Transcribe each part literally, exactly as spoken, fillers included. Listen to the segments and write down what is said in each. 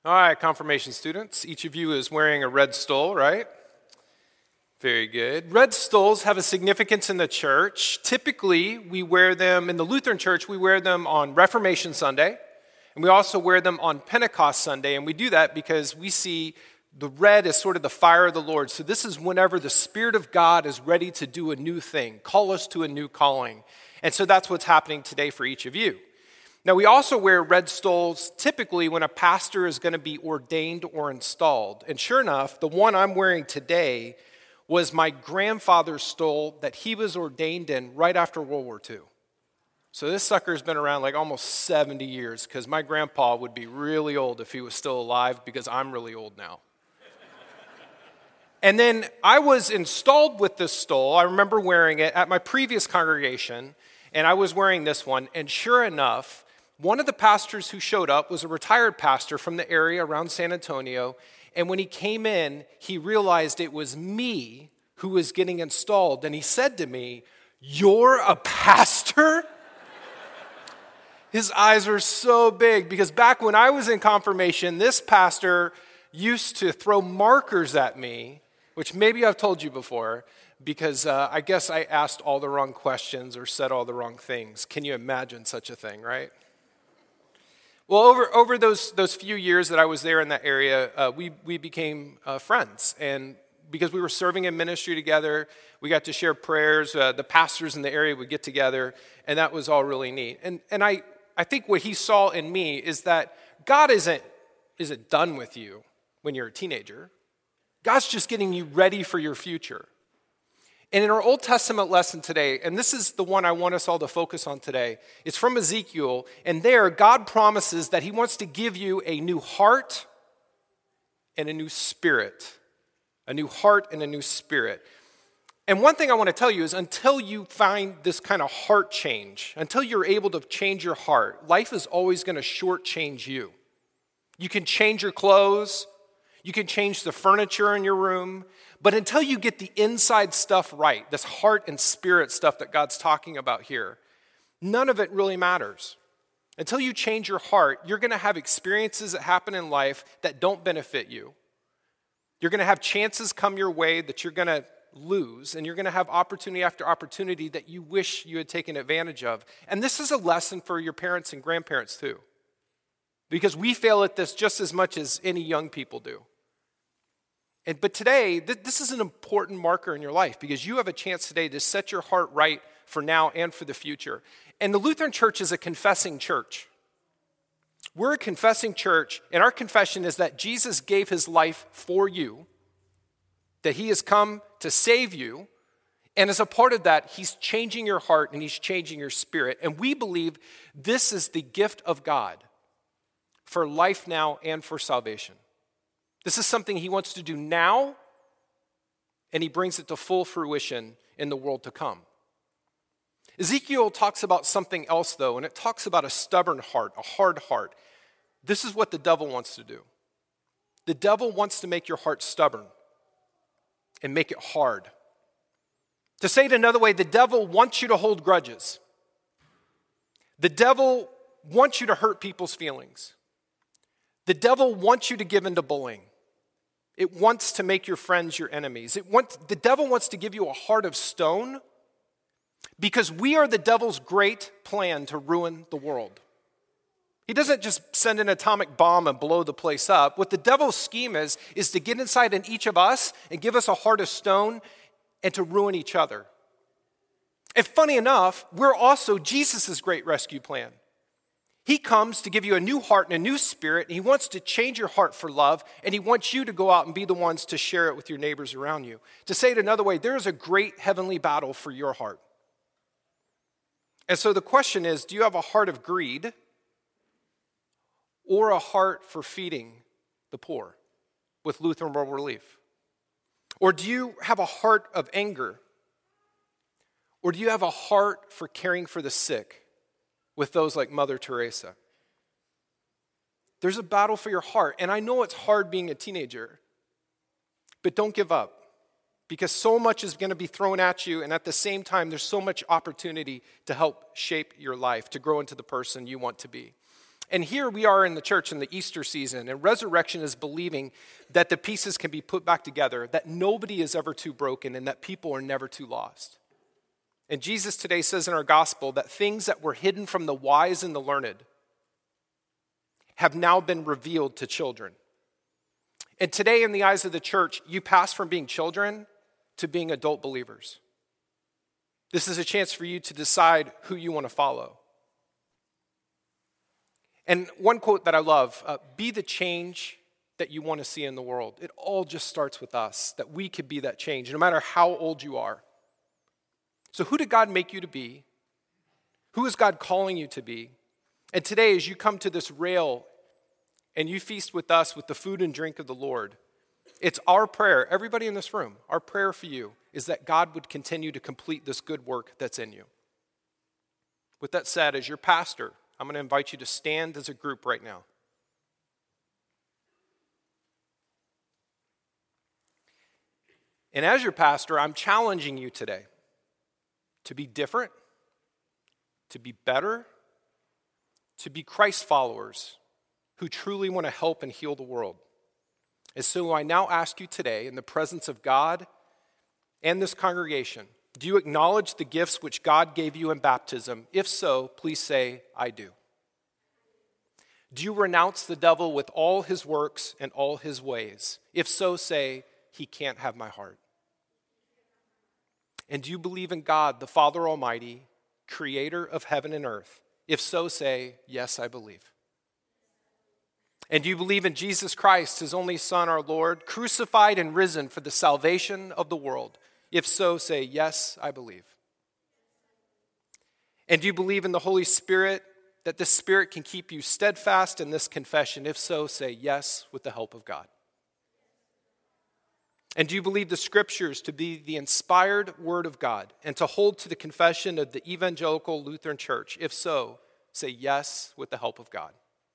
All right, confirmation students, each of you is wearing a red stole, right? Very good. Red stoles have a significance in the church. Typically, we wear them, in the Lutheran church, we wear them on Reformation Sunday, and we also wear them on Pentecost Sunday, and we do that because we see the red as sort of the fire of the Lord. So this is whenever the Spirit of God is ready to do a new thing, call us to a new calling. And so that's what's happening today for each of you. Now, we also wear red stoles typically when a pastor is going to be ordained or installed. And sure enough, the one I'm wearing today was my grandfather's stole that he was ordained in right after World War Two. So this sucker's been around like almost seventy years because my grandpa would be really old if he was still alive because I'm really old now. And then I was installed with this stole. I remember wearing it at my previous congregation, and I was wearing this one, and sure enough, one of the pastors who showed up was a retired pastor from the area around San Antonio, and when he came in, he realized it was me who was getting installed, and he said to me, "You're a pastor?" His eyes were so big, because back when I was in confirmation, this pastor used to throw markers at me, which maybe I've told you before, because uh, I guess I asked all the wrong questions or said all the wrong things. Can you imagine such a thing, right? Well, over, over those, those few years that I was there in that area, uh, we, we became uh, friends. And because we were serving in ministry together, we got to share prayers. Uh, the pastors in the area would get together, and that was all really neat. And, and I, I think what he saw in me is that God isn't, isn't done with you when you're a teenager. God's just getting you ready for your future. And in our Old Testament lesson today, and this is the one I want us all to focus on today, it's from Ezekiel, and there God promises that he wants to give you a new heart and a new spirit. A new heart and a new spirit. And one thing I want to tell you is until you find this kind of heart change, until you're able to change your heart, life is always going to shortchange you. You can change your clothes, you can change the furniture in your room, but until you get the inside stuff right, this heart and spirit stuff that God's talking about here, none of it really matters. Until you change your heart, you're going to have experiences that happen in life that don't benefit you. You're going to have chances come your way that you're going to lose, and you're going to have opportunity after opportunity that you wish you had taken advantage of. And this is a lesson for your parents and grandparents too, because we fail at this just as much as any young people do. And, but today, th- this is an important marker in your life because you have a chance today to set your heart right for now and for the future. And the Lutheran Church is a confessing church. We're a confessing church, and our confession is that Jesus gave his life for you, that he has come to save you, and as a part of that, he's changing your heart and he's changing your spirit. And we believe this is the gift of God for life now and for salvation. This is something he wants to do now, and he brings it to full fruition in the world to come. Ezekiel talks about something else, though, and it talks about a stubborn heart, a hard heart. This is what the devil wants to do. The devil wants to make your heart stubborn and make it hard. To say it another way, the devil wants you to hold grudges. The devil wants you to hurt people's feelings. The devil wants you to give into bullying. It wants to make your friends your enemies. It wants, the devil wants to give you a heart of stone because we are the devil's great plan to ruin the world. He doesn't just send an atomic bomb and blow the place up. What the devil's scheme is, is to get inside in each of us and give us a heart of stone and to ruin each other. And funny enough, we're also Jesus' great rescue plan. He comes to give you a new heart and a new spirit, and he wants to change your heart for love, and he wants you to go out and be the ones to share it with your neighbors around you. To say it another way, there is a great heavenly battle for your heart. And so the question is, do you have a heart of greed or a heart for feeding the poor with Lutheran World Relief? Or do you have a heart of anger? Or do you have a heart for caring for the sick with those like Mother Teresa? There's a battle for your heart, and I know it's hard being a teenager, but don't give up because so much is going to be thrown at you, and at the same time, there's so much opportunity to help shape your life, to grow into the person you want to be. And here we are in the church in the Easter season, and resurrection is believing that the pieces can be put back together, that nobody is ever too broken, and that people are never too lost. And Jesus today says in our gospel that things that were hidden from the wise and the learned have now been revealed to children. And today, in the eyes of the church, you pass from being children to being adult believers. This is a chance for you to decide who you want to follow. And one quote that I love, uh, be the change that you want to see in the world. It all just starts with us, that we could be that change, no matter how old you are. So who did God make you to be? Who is God calling you to be? And today, as you come to this rail and you feast with us with the food and drink of the Lord, it's our prayer, everybody in this room, our prayer for you is that God would continue to complete this good work that's in you. With that said, as your pastor, I'm going to invite you to stand as a group right now. And as your pastor, I'm challenging you today to be different, to be better, to be Christ followers who truly want to help and heal the world. And so I now ask you today, in the presence of God and this congregation, do you acknowledge the gifts which God gave you in baptism? If so, please say, I do. Do you renounce the devil with all his works and all his ways? If so, say, he can't have my heart. And do you believe in God, the Father Almighty, creator of heaven and earth? If so, say, yes, I believe. And do you believe in Jesus Christ, his only Son, our Lord, crucified and risen for the salvation of the world? If so, say, yes, I believe. And do you believe in the Holy Spirit, that the Spirit can keep you steadfast in this confession? If so, say, yes, with the help of God. And do you believe the Scriptures to be the inspired Word of God and to hold to the confession of the Evangelical Lutheran Church? If so, say yes with the help of God.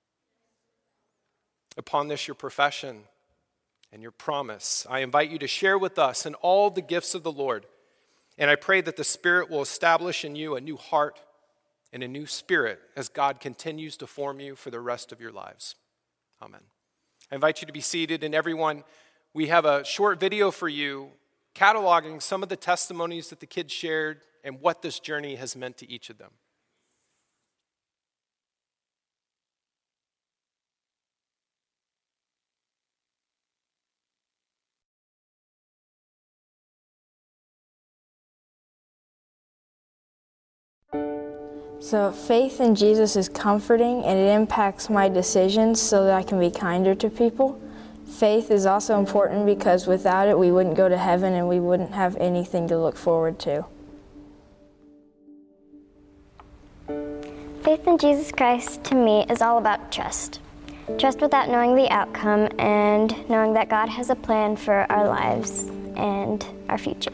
Upon this, your profession and your promise, I invite you to share with us in all the gifts of the Lord. And I pray that the Spirit will establish in you a new heart and a new spirit as God continues to form you for the rest of your lives. Amen. I invite you to be seated, and everyone, we have a short video for you cataloging some of the testimonies that the kids shared and what this journey has meant to each of them. So faith in Jesus is comforting, and it impacts my decisions so that I can be kinder to people. Faith is also important because without it, we wouldn't go to heaven and we wouldn't have anything to look forward to. Faith in Jesus Christ, to me, is all about trust. Trust without knowing the outcome and knowing that God has a plan for our lives and our future.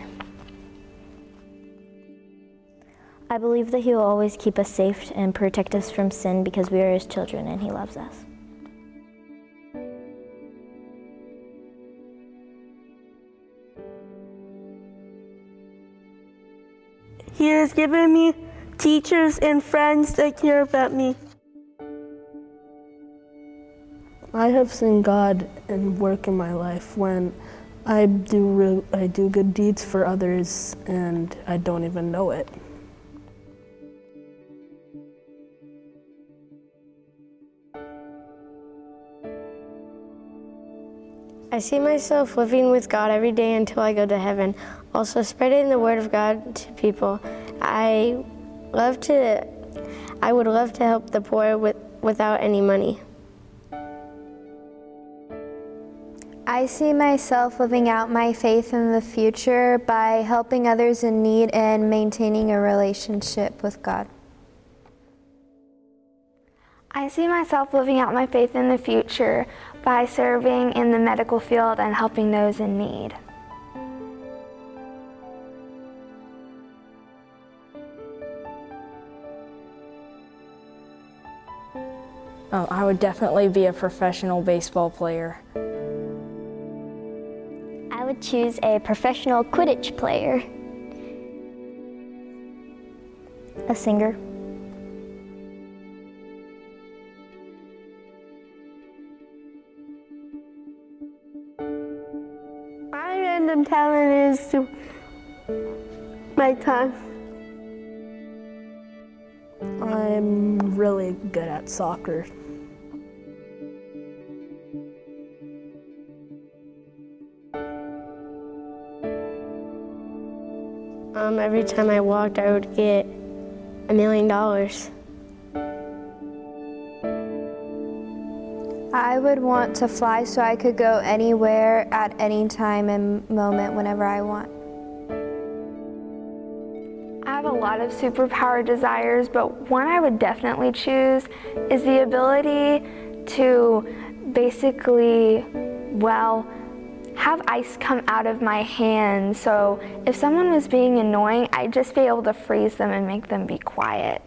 I believe that he will always keep us safe and protect us from sin because we are his children and he loves us. He has given me teachers and friends that care about me. I have seen God and work in my life when I do re- I do good deeds for others and I don't even know it. I see myself living with God every day until I go to heaven. Also, spreading the word of God to people. I love to. I would love to help the poor with, without any money. I see myself living out my faith in the future by helping others in need and maintaining a relationship with God. I see myself living out my faith in the future by serving in the medical field and helping those in need. Oh, I would definitely be a professional baseball player. I would choose a professional Quidditch player. A singer. used to my time. I'm really good at soccer. Um, every time I walked, I would get a million dollars. I would want to fly so I could go anywhere at any time and moment whenever I want. I have a lot of superpower desires, but one I would definitely choose is the ability to basically, well, have ice come out of my hands. So if someone was being annoying, I'd just be able to freeze them and make them be quiet.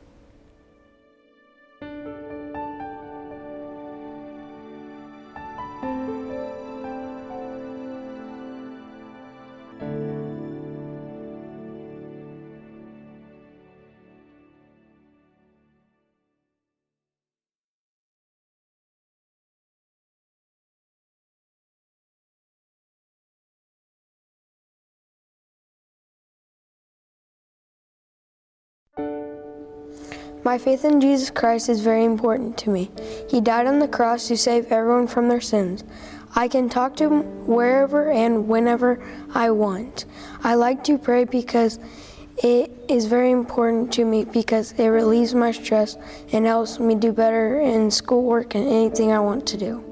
My faith in Jesus Christ is very important to me. He died on the cross to save everyone from their sins. I can talk to him wherever and whenever I want. I like to pray because it is very important to me because it relieves my stress and helps me do better in schoolwork and anything I want to do.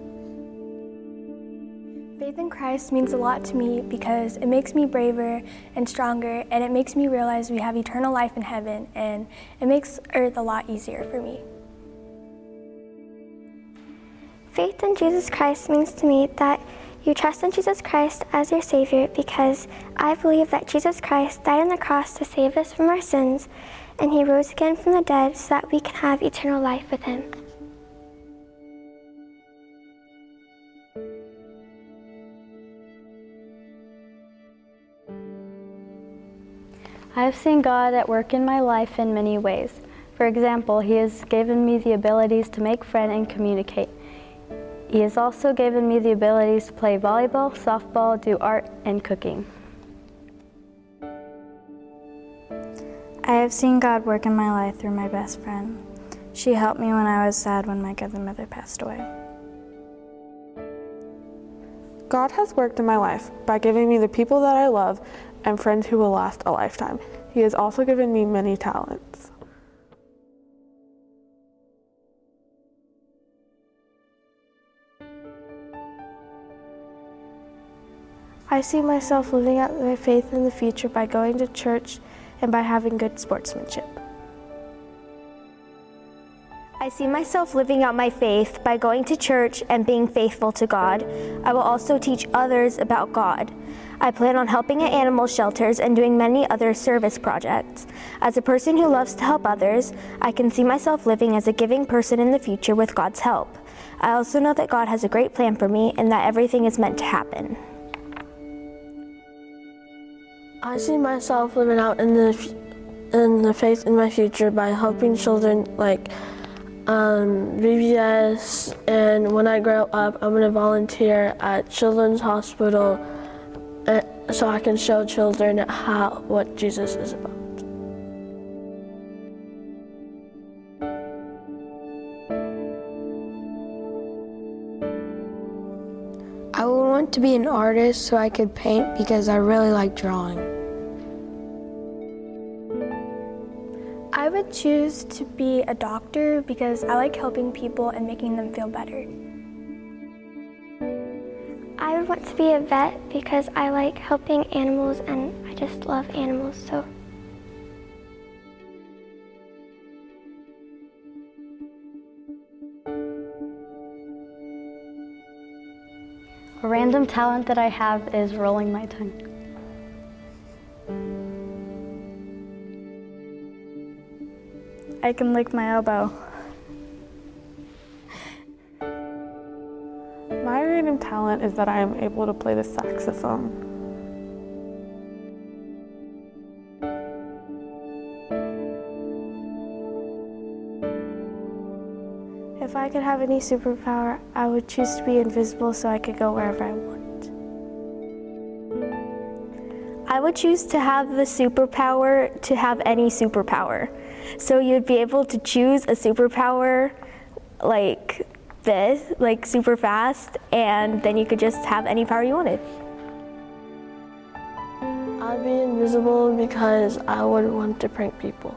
Faith in Christ means a lot to me because it makes me braver and stronger, and it makes me realize we have eternal life in heaven, and it makes earth a lot easier for me. Faith in Jesus Christ means to me that you trust in Jesus Christ as your Savior, because I believe that Jesus Christ died on the cross to save us from our sins, and He rose again from the dead so that we can have eternal life with Him. I have seen God at work in my life in many ways. For example, He has given me the abilities to make friends and communicate. He has also given me the abilities to play volleyball, softball, do art, and cooking. I have seen God work in my life through my best friend. She helped me when I was sad when my grandmother passed away. God has worked in my life by giving me the people that I love and friends who will last a lifetime. He has also given me many talents. I see myself living out my faith in the future by going to church and by having good sportsmanship. I see myself living out my faith by going to church and being faithful to God. I will also teach others about God. I plan on helping at animal shelters and doing many other service projects. As a person who loves to help others, I can see myself living as a giving person in the future with God's help. I also know that God has a great plan for me and that everything is meant to happen. I see myself living out in the in the faith in my future by helping children like um, V B S, and when I grow up, I'm going to volunteer at Children's Hospital uh, so I can show children how what Jesus is about. I would want to be an artist so I could paint because I really like drawing. I would choose to be a doctor because I like helping people and making them feel better. I would want to be a vet because I like helping animals and I just love animals, so. A random talent that I have is rolling my tongue. I can lick my elbow. My random talent is that I am able to play the saxophone. If I could have any superpower, I would choose to be invisible so I could go wherever I want. would choose to have the superpower to have any superpower. So you'd be able to choose a superpower like this, like super fast, and then you could just have any power you wanted. I'd be invisible because I would want to prank people.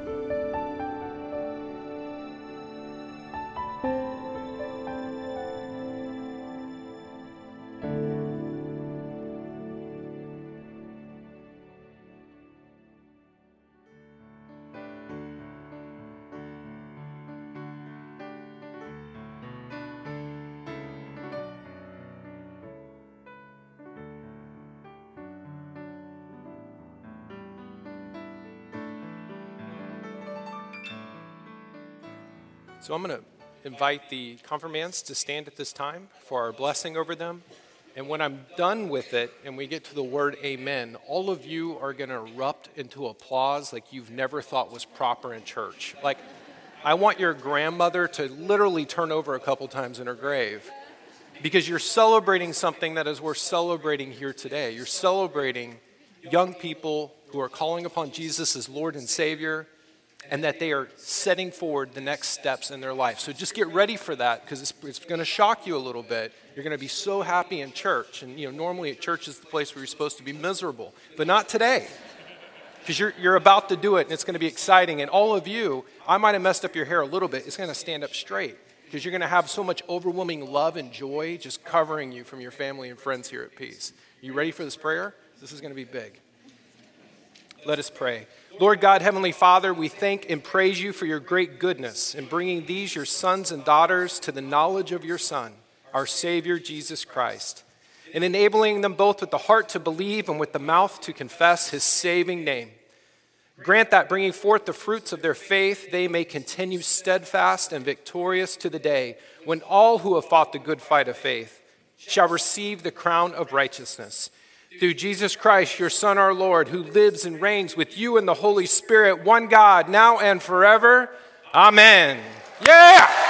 So I'm going to invite the confirmands to stand at this time for our blessing over them. And when I'm done with it and we get to the word amen, all of you are going to erupt into applause like you've never thought was proper in church. Like, I want your grandmother to literally turn over a couple times in her grave because you're celebrating something that is worth celebrating here today. You're celebrating young people who are calling upon Jesus as Lord and Savior, and that they are setting forward the next steps in their life. So just get ready for that, because it's, it's going to shock you a little bit. You're going to be so happy in church. And you know, normally at church is the place where you're supposed to be miserable, but not today, because you're, you're about to do it, and it's going to be exciting. And all of you, I might have messed up your hair a little bit. It's going to stand up straight, because you're going to have so much overwhelming love and joy just covering you from your family and friends here at Peace. You ready for this prayer? This is going to be big. Let us pray. Lord God, Heavenly Father, we thank and praise you for your great goodness in bringing these, your sons and daughters, to the knowledge of your Son, our Savior, Jesus Christ, and enabling them both with the heart to believe and with the mouth to confess his saving name. Grant that bringing forth the fruits of their faith, they may continue steadfast and victorious to the day when all who have fought the good fight of faith shall receive the crown of righteousness. Through Jesus Christ, your Son, our Lord, who lives and reigns with you in the Holy Spirit, one God, now and forever. Amen. Yeah!